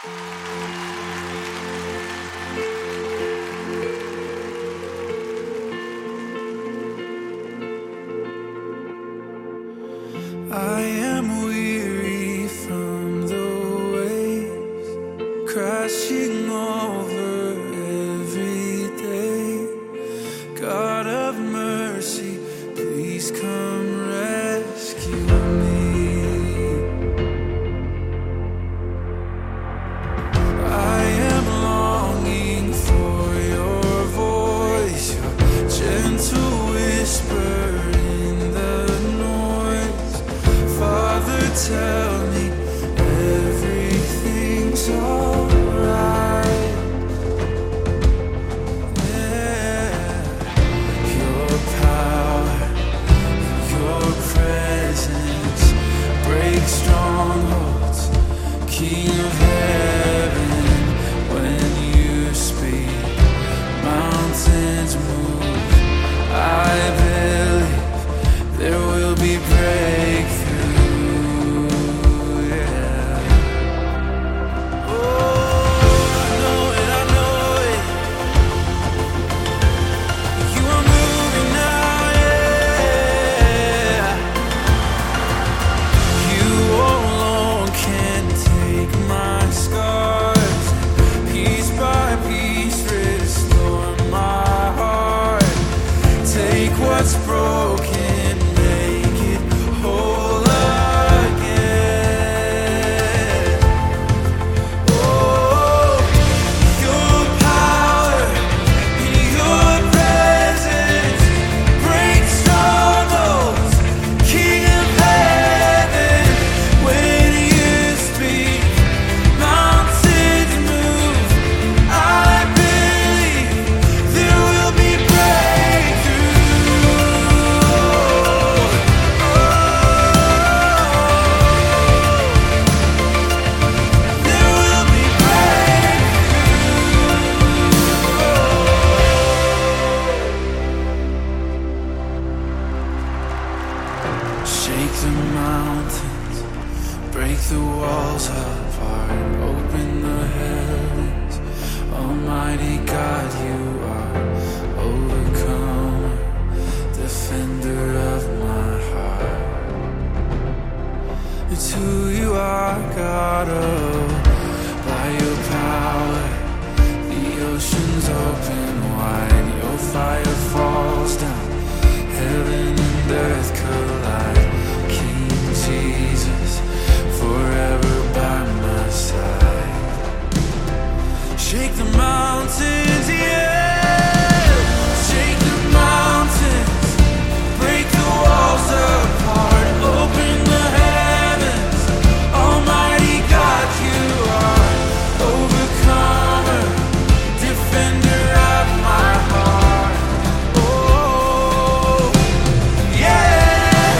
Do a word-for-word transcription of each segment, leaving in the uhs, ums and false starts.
I am weary from the waves crashing over every day. God of mercy, please come rescue me. I am longing for your voice, your gentle whisper in the noise. Father, tell me everything's alright. Yeah. Your power, your presence break strongholds. King of heaven, when you speak, mountains move. I believe there will be breakthrough. What's broken, make it whole again. Oh, your power and your presence break strongholds. King of heaven, when you speak, mountains move. I believe there will be breakthrough. Shake the mountains, break the walls apart, open the heavens. Almighty God, you are overcomer, defender of my heart. It's who you are, God, oh, by your power, the oceans open wide, your fire falls down, heaven and earth collide. King Jesus, forever by my side. Shake the mountains, yeah. Shake the mountains, break the walls apart, open the heavens. Almighty God, you are overcomer, defender of my heart. Oh, yeah.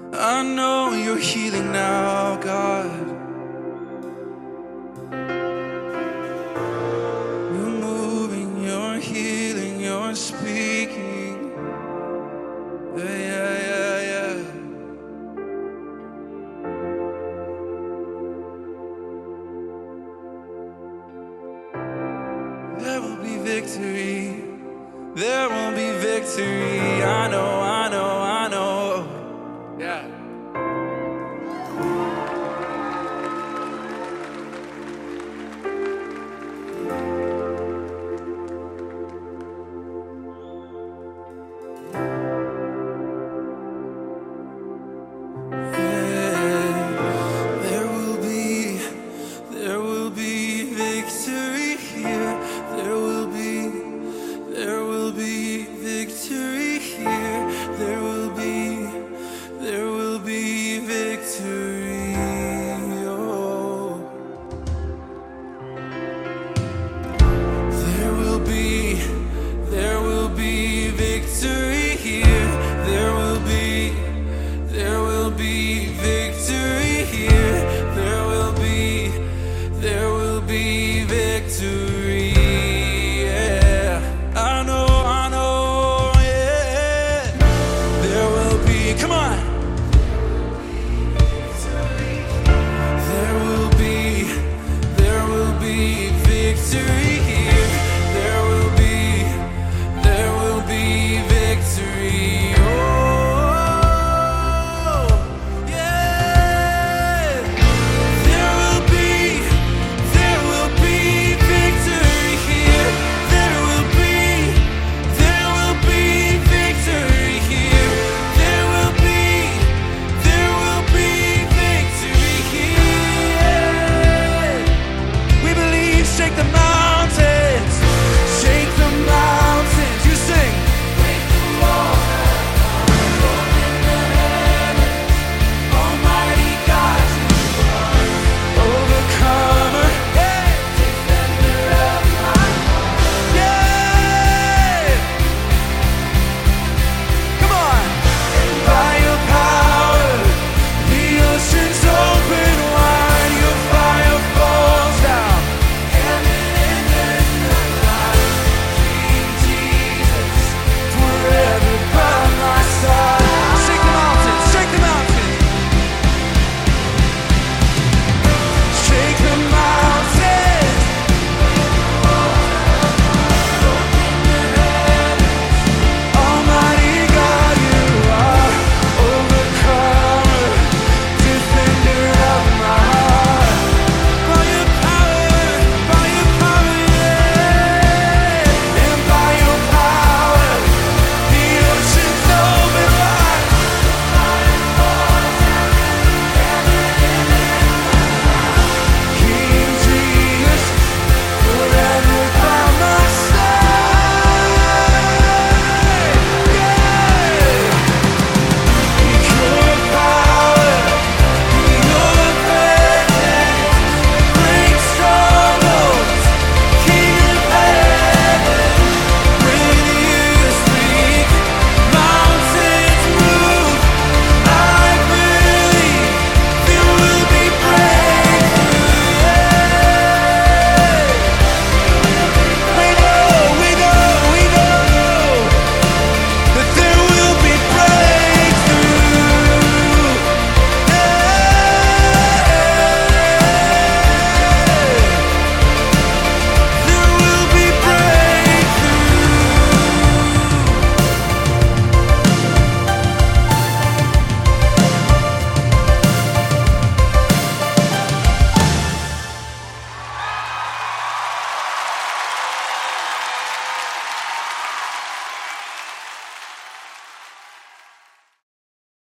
I know you're healing now, God. You're moving, you're healing, you're speaking. Yeah, yeah, yeah, yeah. There will be victory. There will be victory. I know, I know, I know. Yeah.